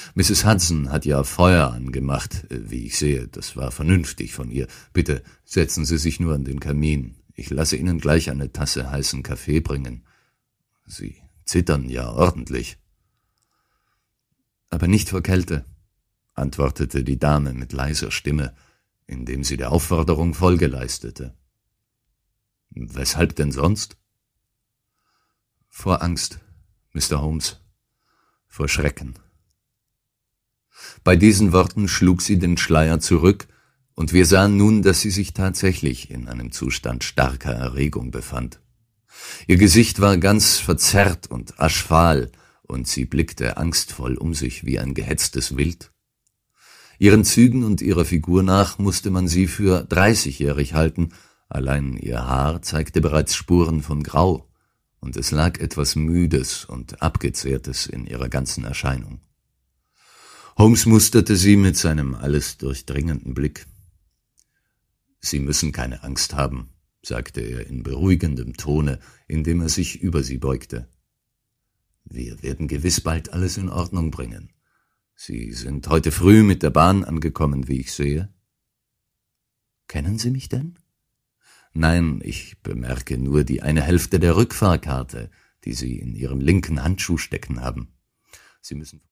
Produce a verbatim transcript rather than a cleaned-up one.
Misses Hudson hat ja Feuer angemacht, wie ich sehe. Das war vernünftig von ihr. Bitte setzen Sie sich nur an den Kamin. Ich lasse Ihnen gleich eine Tasse heißen Kaffee bringen. Sie zittern ja ordentlich. Aber nicht vor Kälte, antwortete die Dame mit leiser Stimme, indem sie der Aufforderung Folge leistete. Weshalb denn sonst? Vor Angst, Mister Holmes, vor Schrecken. Bei diesen Worten schlug sie den Schleier zurück, und wir sahen nun, dass sie sich tatsächlich in einem Zustand starker Erregung befand. Ihr Gesicht war ganz verzerrt und aschfahl, und sie blickte angstvoll um sich wie ein gehetztes Wild. Ihren Zügen und ihrer Figur nach musste man sie für dreißigjährig halten, allein ihr Haar zeigte bereits Spuren von Grau, und es lag etwas Müdes und Abgezehrtes in ihrer ganzen Erscheinung. Holmes musterte sie mit seinem alles durchdringenden Blick. »Sie müssen keine Angst haben«, sagte er in beruhigendem Tone, indem er sich über sie beugte. »Wir werden gewiss bald alles in Ordnung bringen. Sie sind heute früh mit der Bahn angekommen, wie ich sehe.« »Kennen Sie mich denn?« »Nein, ich bemerke nur die eine Hälfte der Rückfahrkarte, die Sie in Ihrem linken Handschuh stecken haben. Sie müssen